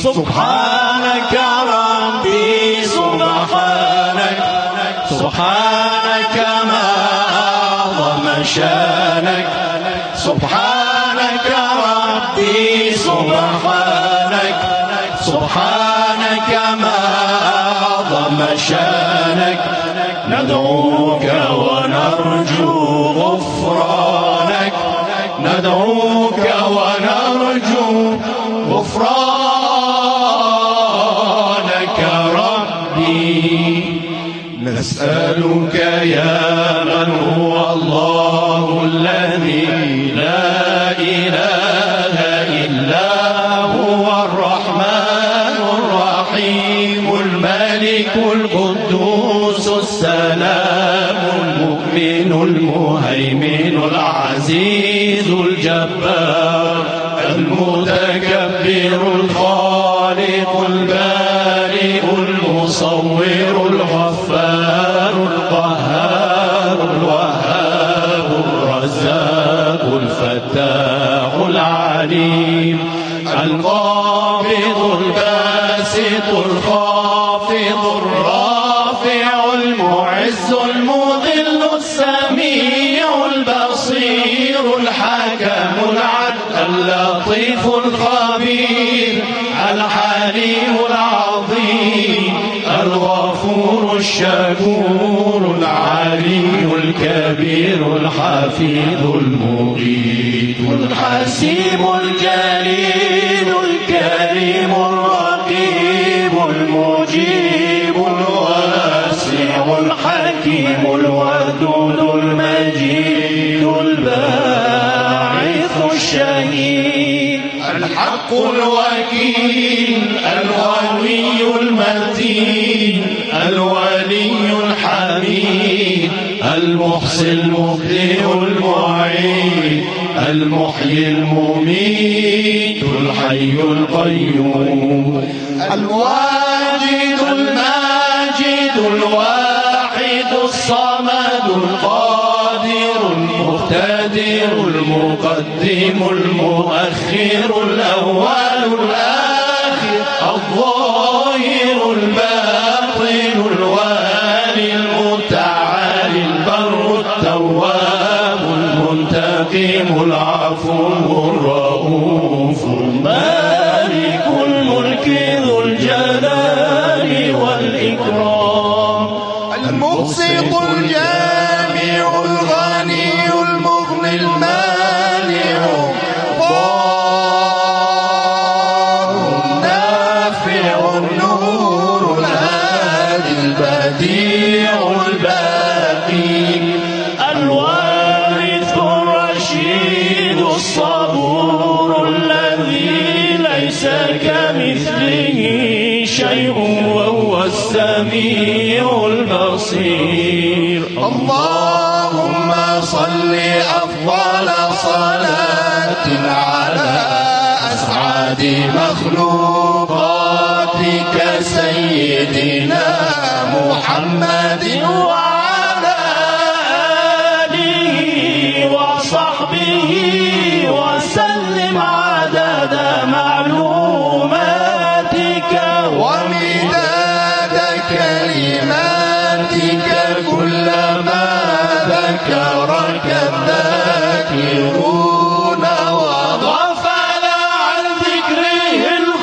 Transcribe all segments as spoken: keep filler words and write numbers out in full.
سبحانك ربي سبحانك سبحانك ما أعظم شانك سبحانك ربي سبحانك سبحانك ما أعظم شانك ندعوك ونرجو غفرانك ندعوك ونرجو غفرانك ربي نسألك يا من هو الله الذي لا إله إلا هو الرحمن الرحيم الملك القدوس السلام المؤمن المهيمن العزيز الجبار المتكبر الخالق البارئ المصور الغفار القهار الوهاب الرزاق الفتاح العليم القابض الباسط الخافض الرافع المعز المذل السميع البصير الحكم العدل اللطيف الخبير الحليم العظيم الغفور الشكور العلي الكبير الحفيظ المغيث الحسيب الجليل الكريم الرقيب المجيب الواسع الحكيم الودود المجيد الباعث الشهيد الحق الوكيل الغني المتين الولي الحميد المحصي المبدئ المعيد المحيي المميت الحي القيوم الواجد الماجد الواحد الصمد القادر المقتدر المقدم المؤخر الأول الآخر الظاهر الباطن الوالي المتعالي البر التواب المنتقم العفو الرؤوف مالك الملك ذو الجلال والإكرام المبسط الجامع الغني المغني المانع الضار النافع النور الهادي البديع الباقي الوارث الرشيد الصبور الذي ليس كمثله شيء وهو السميع البصير اللهم صل أفضل صلاة على أسعد مخلوقاتك سيدنا محمد وعلى آله وصحبه وسلم عدد معلوماتك ومداد كلماتك كلما ذكرك الذاكرون وغفل عن ذكره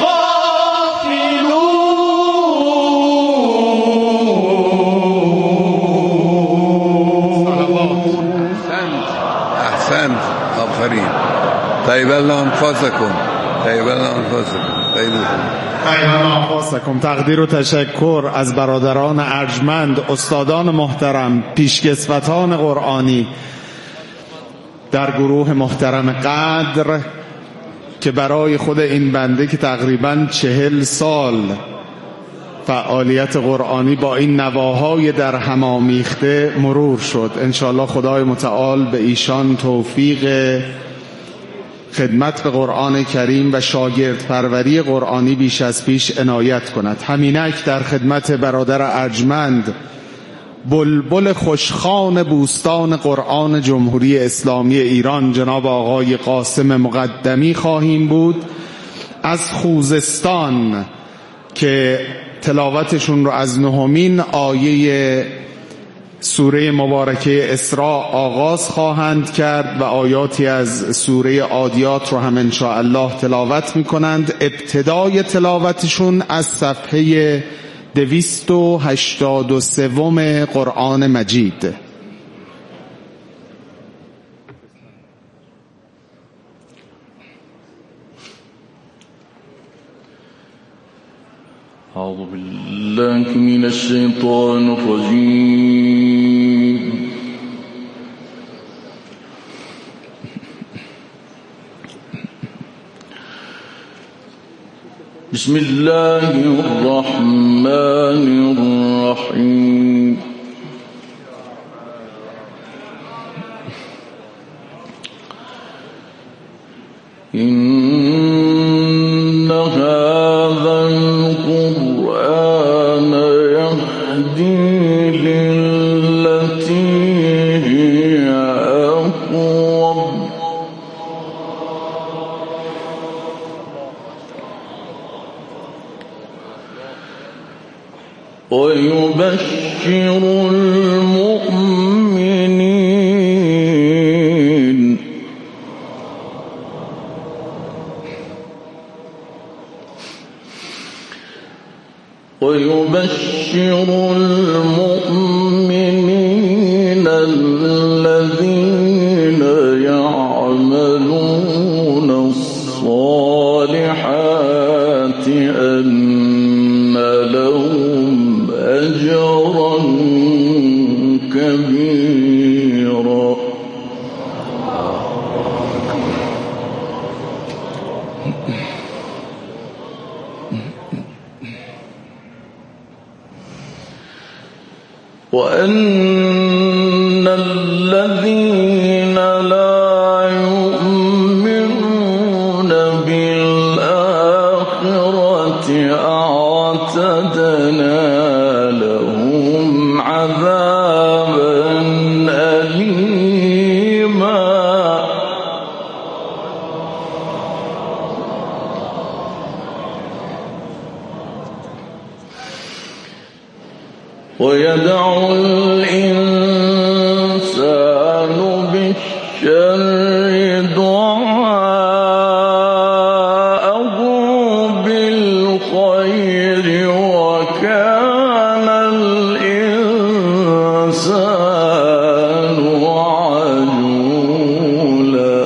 الغافلون. أحسنت آفرین. طيب الله أنفسكم طيب الله أنفسكم طيب خواستکم تقدیر و تشکر از برادران ارجمند، استادان محترم، پیشکسوتان قرآنی در گروه محترم قدر که برای خود این بنده که تقریباً چهل سال فعالیت قرآنی با این نواهای در هم آمیخته مرور شد. انشاءالله خدای متعال به ایشان توفیق خدمت به قرآن کریم و شاگرد پروری قرآنی بیش از پیش عنایت کند. همینک در خدمت برادر ارجمند بلبل خوشخوان بوستان قرآن جمهوری اسلامی ایران جناب آقای قاسم مقدمی خواهیم بود از خوزستان که تلاوتشون رو از نهمین آیه سوره مبارکه اسراء آغاز خواهند کرد و آیاتی از سوره عادیات رو هم انشاءالله تلاوت میکنند. ابتدای تلاوتشون از صفحه دویست و هشتاد و سوم قرآن مجید. أعوذ بالله من الشيطان الرجيم. بسم الله الرحمن الرحيم. إن هذا القرآن يهدي للتي هي أقوم ويبشر المؤمنين ويبشر المؤمنين الذين يعملون الصالحات أن لهم أجرا كبيرا. وأن الذين لا يؤمنون بالآخرة أعتدنا لهم عذابا أليما. ويدعو الإنسان بالشر دعاءه بالخير وكان الإنسان عجولا.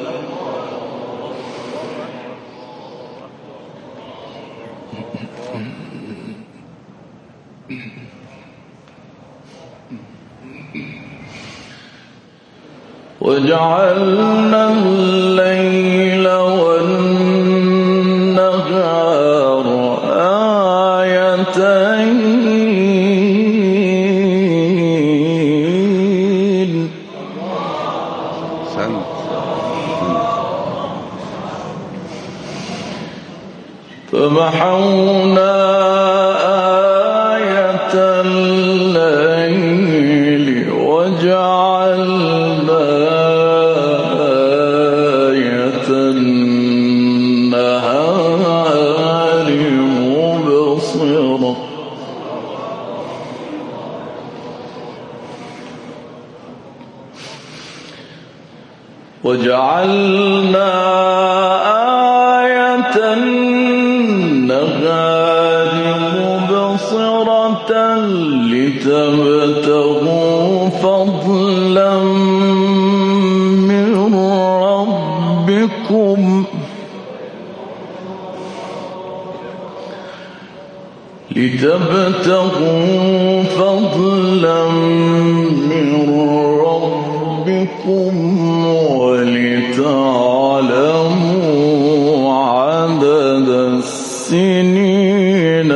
وجعلنا الليل والنهار آيتين فمحونا آية الليل وجعلنا آية النهار مبصرة. وجعلنا آية النهار مبصرة لتبتغوا فضلا من ربكم لتبتغوا فضلا من ربكم ولتعلموا عدد السنين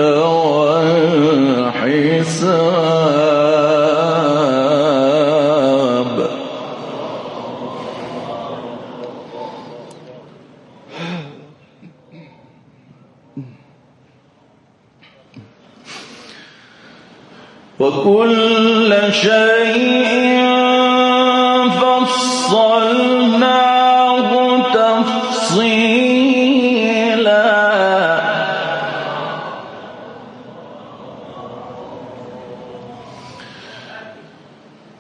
والحساب. وكل شيء فصلناه تفصيلا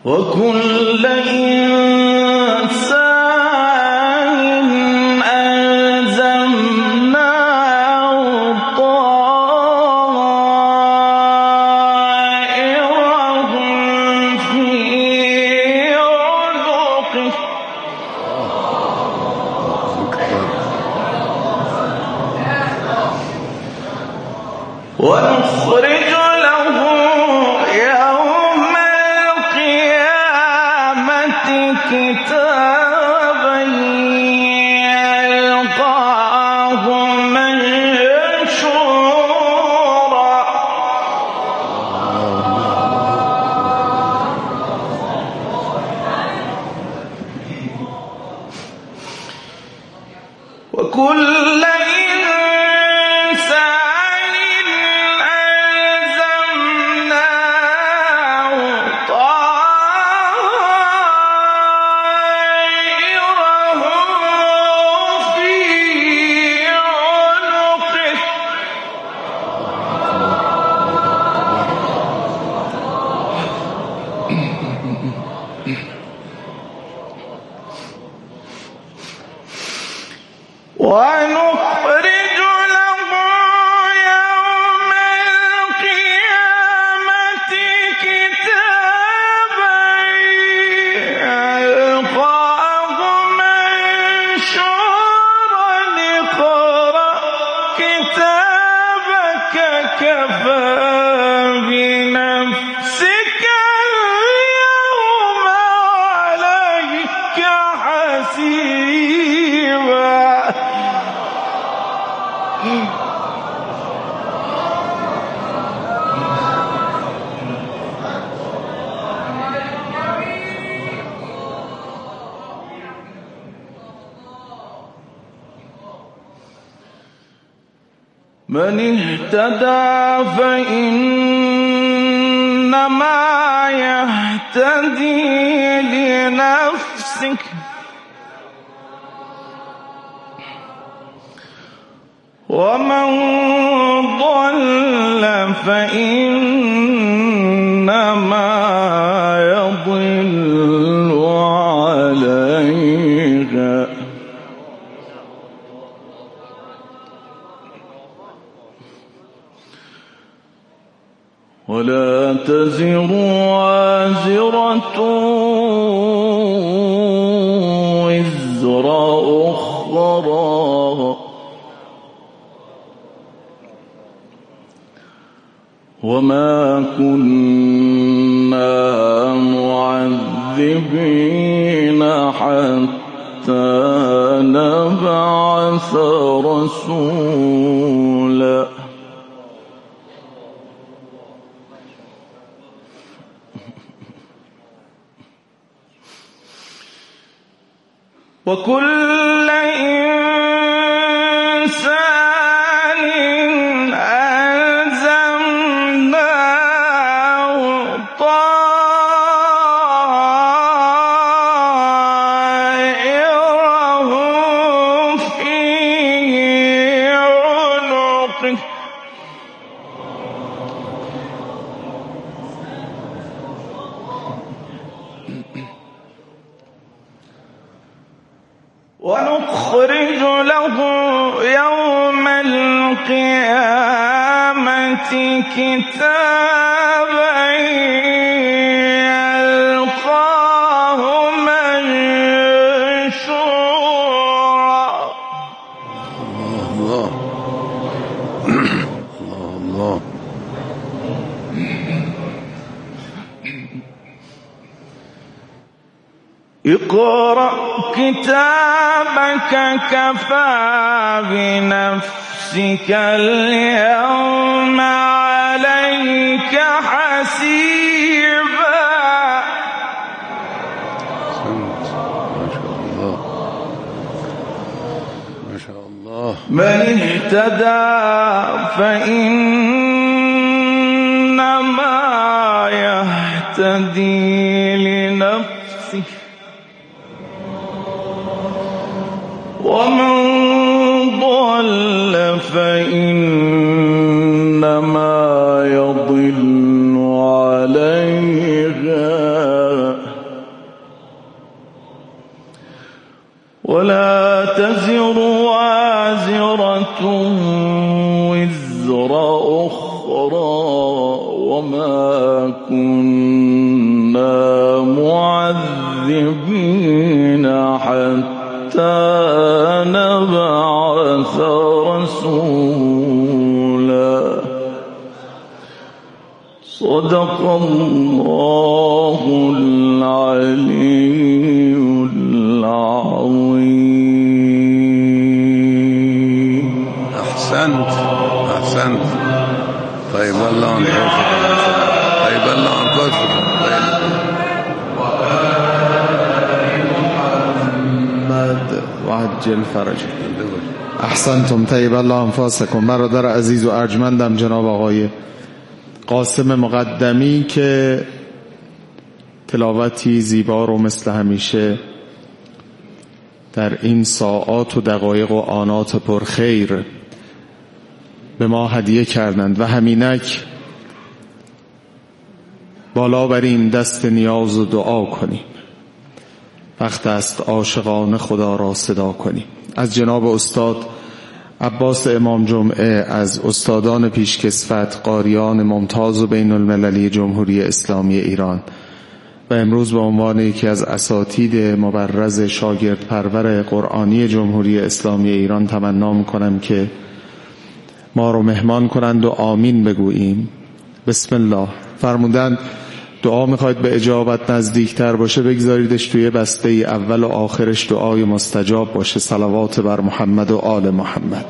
وكل إنسان ألزمناه طائره في عنقه ونخرج له يوم القيامة كتابا يلقاه منشورا وكل إنسان ألزمناه طائره في عنقه ونخرج له يوم القيامة كتابا يلقاه منشورا اقرأ كتابك كفى بنفسك اليوم عليك حسيبا من اهتدى فإنما يهتدي لنفسه ومن ضل فإنما يضل عليها ولا تزر وازرة وزر أخرى وما كنا معذبين حتى نبعث رسولا وكل إنسان ألزمناه طائره في عنقه ونخرج له يوم القيامة كتابا يلقاه منشورا الله الله الله اقرأ كتابك كفى بنفسك اليوم عليك حسيبا ما شاء الله من اهتدى فإنما يهتدي لنفسه ومن ضل فإنما يضل عليها أخرى وما كنا معذبين حتى نبعث رسولا. صدق الله العلي العظيم. أحسنت أحسنت. طيب الله عن كفك. طيب الله عن كفك. محمد وعجل فرجه. احسنتم. طیب الله انفاسکم. برادر عزیز و ارجمندم جناب آقای قاسم مقدمی که تلاوتی زیبا رو مثل همیشه در این ساعات و دقایق و آنات پرخیر به ما هدیه کردند و همینک بالا بریم دست نیاز و دعا کنیم. وقت است عاشقان خدا را صدا کنیم. از جناب استاد عباس امام جمعه، از استادان پیشکسوت، قاریان ممتاز و بین المللی جمهوری اسلامی ایران و امروز به عنوان یکی از اساتید مبرز شاگرد پرور قرآنی جمهوری اسلامی ایران تمنا میکنم که ما رو مهمان کنند و آمین بگوییم. بسم الله. فرمودند دعا میخواید به اجابت نزدیکتر باشه بگذاریدش توی بسته ای، اول و آخرش دعای مستجاب باشه. صلوات بر محمد و آل محمد.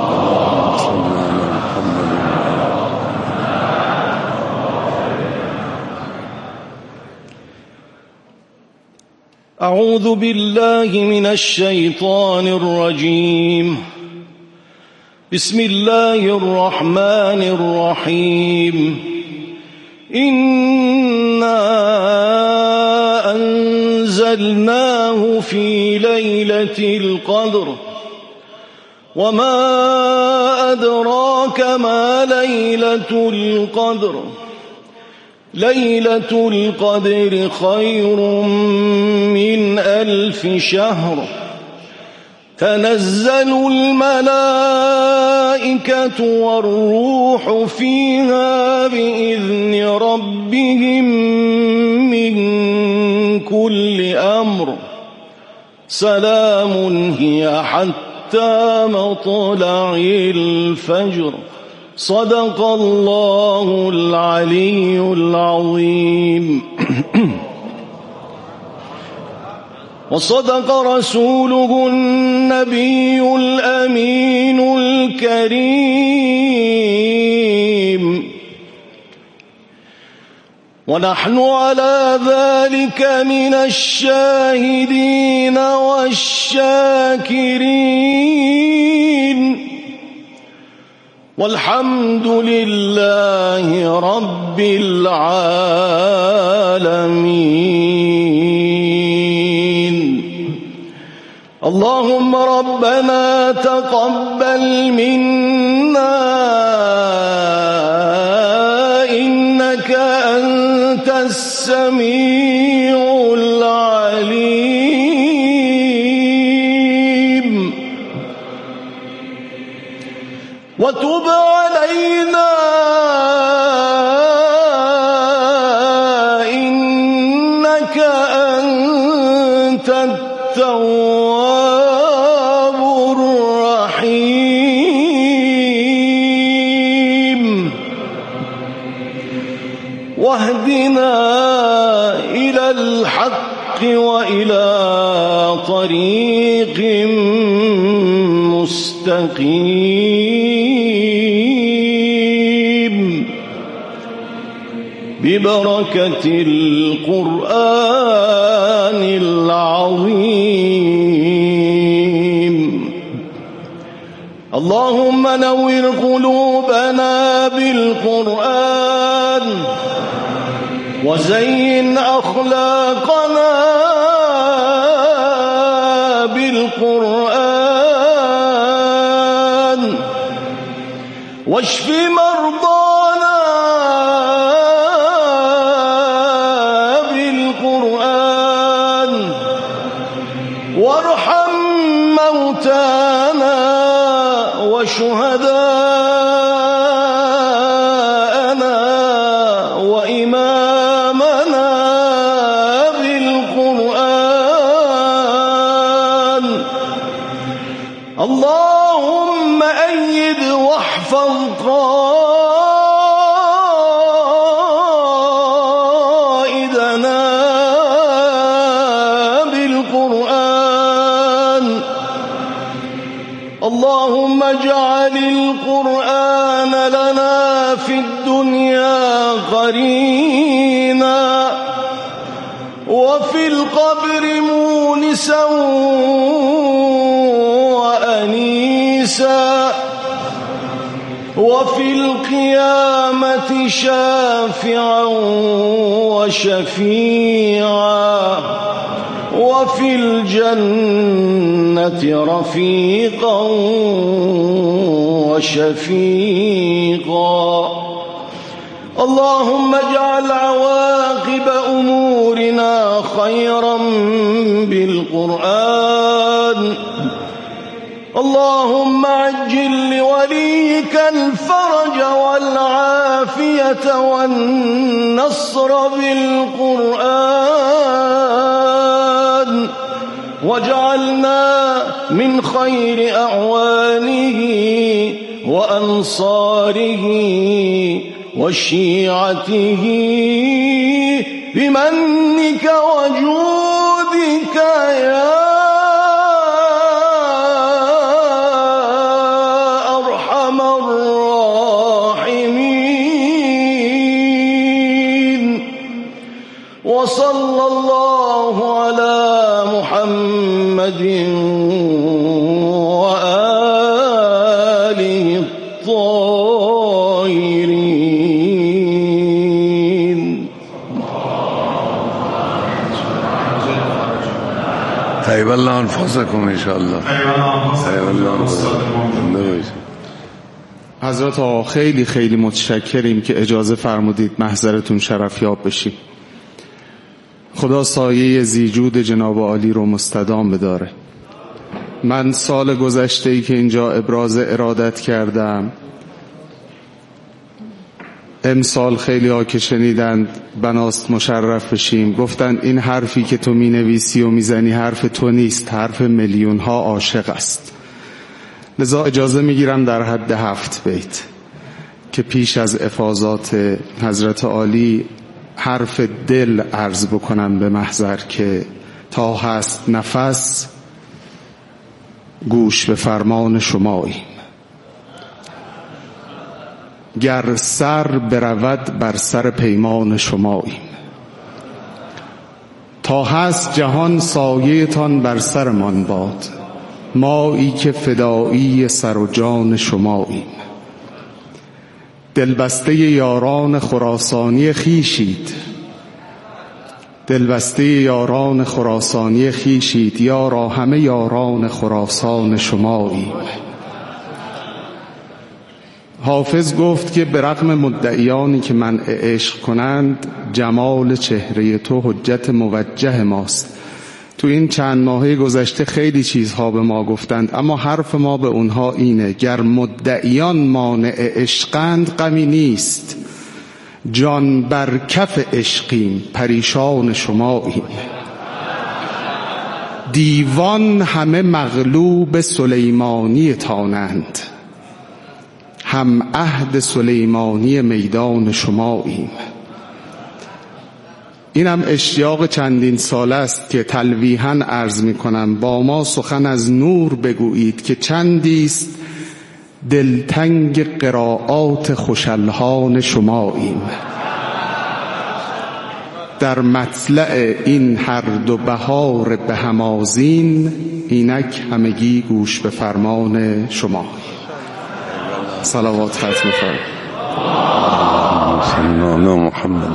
أعوذ بالله من الشيطان الرجيم. بسم الله الرحمن الرحيم. إنا أنزلناه في ليلة القدر وما أدراك ما ليلة القدر. ليلة القدر خير من ألف شهر. تنزل الملائكة والروح فيها بإذن ربهم من كل أمر. سلام هي حتى مطلع الفجر. صدق الله العلي العظيم. وصدق رسوله النبي الأمين الكريم. ونحن على ذلك من الشاهدين والشاكرين. والحمد لله رب العالمين. اللهم ربنا تقبل منا إنك أنت السميع العليم. وتب علينا إنك أنت التواب الرحيم. واهدنا إلى الحق وإلى طريق مستقيم ببركة القرآن العظيم. اللهم نور قلوبنا بالقرآن وزين أخلاقنا بالقرآن واشف مرضانا بالقرآن وارحم موتانا وشهداءنا عقائدنا بالقرآن. اللهم اجعل القرآن لنا في الدنيا قرينا، وفي القبر مونسا وأنيسا، وفي القيامة شافعا وشفيعا، وفي الجنة رفيقا وشفيقا. اللهم اجعل عواقب أمورنا خيرا بالقرآن. اللهم عجل لوليك الفرج والعافية والنصر بالقرآن، واجعلنا من خير أعوانه وأنصاره وشيعته بمنك وجودك يا أرحم الراحمين. وصلى الله على محمد وآله الطاهرين. طيب الله انفسكم ان شاء الله. طيب الله انفسكم. حضرت آقا خیلی خیلی متشکریم که اجازه فرمودید محضرتون شرفیاب بشیم. خدا سایه زیجود جناب عالی رو مستدام بداره. من سال گذشته‌ای که اینجا ابراز ارادت کردم، امسال خیلی ها که شنیدند بناست مشرف بشیم، گفتند این حرفی که تو می نویسی و می زنی حرف تو نیست، حرف میلیون ها عاشق است. لذا اجازه می گیرم در حد هفت بیت که پیش از افاضات حضرت عالی حرف دل عرض بکنم به محضر که تا هست نفس گوش به فرمان شماییم. گر سر برود بر سر پیمان شماییم، تا هست جهان سایه تان بر سرمان باد، مایی که فدایی سر و جان شماییم. دلبسته یاران خراسانی خیشید، دلبسته یاران خراسانی خیشید، یارا همه یاران خراسان شماییم. حافظ گفت که به رغم مدعیانی که منع عشق کنند، جمال چهره تو حجت موجه ماست. تو این چند ماهه گذشته خیلی چیزها به ما گفتند، اما حرف ما به اونها اینه: گر مدعیان مانع عشقند غمی نیست، جان بر کف عشقیم پریشان شماییم. دیوان همه مغلوب سلیمانی تانند، هم عهد سلیمانی میدان شماییم. اینم اشتیاق چندین سال است که تلویحاً عرض می کنم با ما سخن از نور بگویید که چندیست دلتنگ قرائات خوشالهان شماییم. در مطلع این هر دو بهار به همازین، اینک همگی گوش به فرمان شما. صلوات ختم فرمایید. صلی الله علی محمد.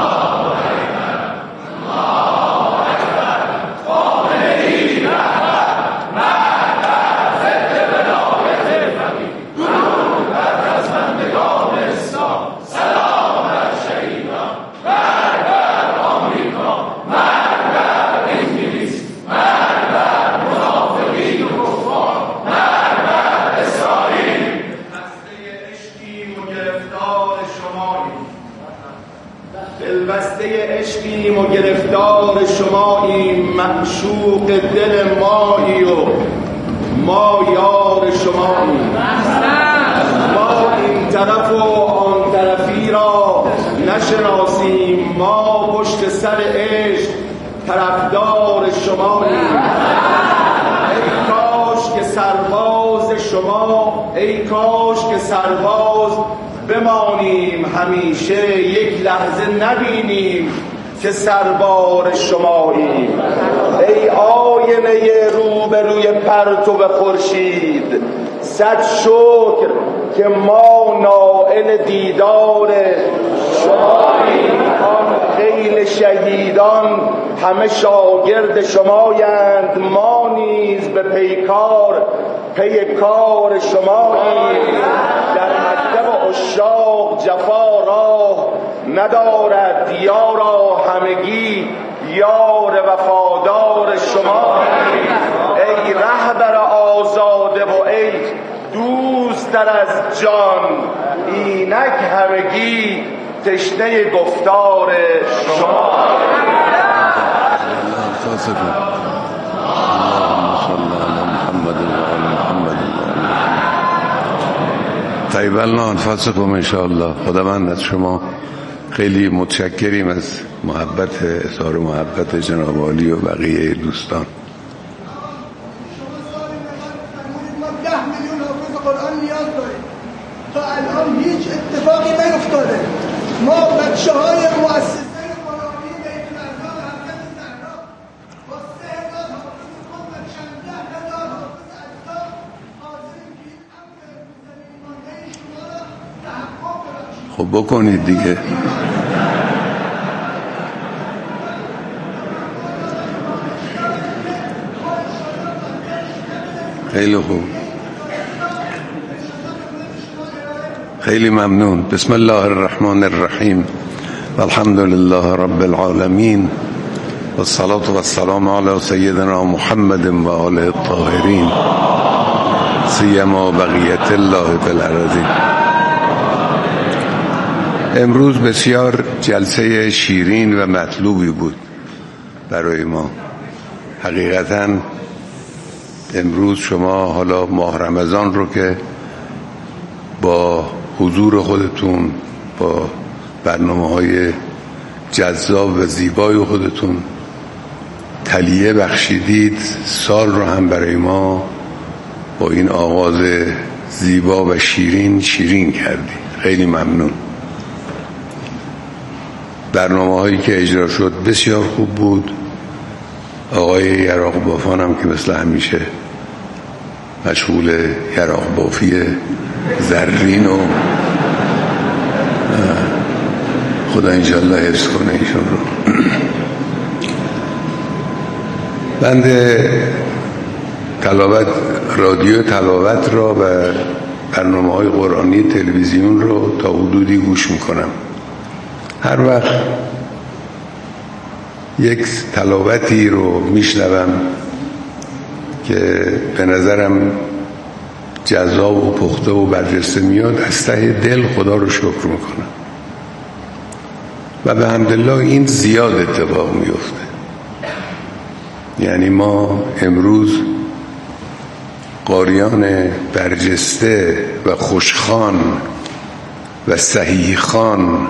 دلبسته عشقیم و گرفتار شماییم، معشوق دل مایی و ما یار شماییم. ما این این طرف و آن طرفی را نشناسیم، ما پشت سر عشق طرفدار شماییم. ای کاش که سرباز شما، ای کاش که سرباز بمانیم همیشه، یک لحظه نبینیم که سربار شماییم. ای آینه روبروی پرتو خورشید، صد شکر که ما نائل دیدار شماییم. آن خیل شهیدان همه شاگرد شمایند، ما نیز به پیکار پی کار شماییم. در مکتب عشاق جفا راه ندارد، یارا همگی یار وفادار شماییم. ای رهبر آزاده و ای دوستر از جان، اینک همگی تشنه گفتار شماییم. طیبلنا انفسکم انشاءالله. خداوند از شما خیلی متشکریم از محبت، اظهار محبت جناب عالی و بقیه دوستان. ده میلیون حافظ قرآن نیاز داریم. تا الان هیچ اتفاقی نیفتاده. ما بچه های مؤسسه قرآنی بیت العزا حضرت زهرا با سه هزار حافظ خود و چند هزار حافظ اجزا حاضریم که این امر زمین مانده شما را تحقق ببخشید. خب بکنید دیگه. خیلی خوب، خیلی ممنون. بسم الله الرحمن الرحیم و الحمد لله رب العالمین و الصلاة و السلام علی سیدنا محمد و آله الطاهرین سیما بقیت الله فی الارضین. امروز بسیار جلسه شیرین و مطلوبی بود برای ما. حقیقتاً امروز شما حالا ماه رمضان رو که با حضور خودتون، با برنامه‌های جذاب و زیبای خودتون تلیه بخشیدید، سال رو هم برای ما با این آغاز زیبا و شیرین شیرین کردید. خیلی ممنون. برنامه‌هایی که اجرا شد بسیار خوب بود. آقای یراق بافان هم که مثل همیشه مشغول یراق بافی زرین و خدا انشالله حفظ کنه ایشون رو. بنده تلاوت رادیو تلاوت را و برنامه های قرآنی تلویزیون رو تا حدودی گوش میکنم. هر وقت یک تلاوتی رو میشنوم که به نظرم جذاب و پخته و برجسته میاد، از ته دل خدا رو شکر میکنم و به حمدالله این زیاد اتفاق میفته. یعنی ما امروز قاریان برجسته و خوشخوان و صحیحخوان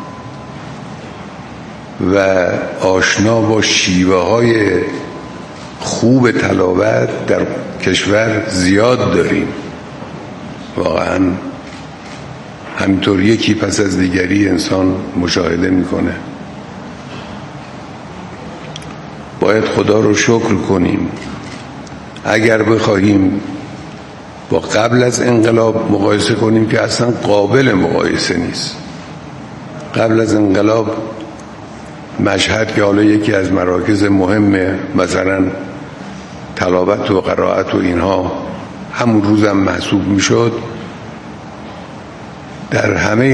و آشنا با شیوه های خوب تلاوت در کشور زیاد داریم. واقعا همینطور یکی پس از دیگری انسان مشاهده میکنه. باید خدا رو شکر کنیم. اگر بخواهیم با قبل از انقلاب مقایسه کنیم که اصلا قابل مقایسه نیست. قبل از انقلاب مشهد که حالا یکی از مراکز مهمه، مثلا تلاوت و قرائت و اینها همون روزم محسوب میشد، در همه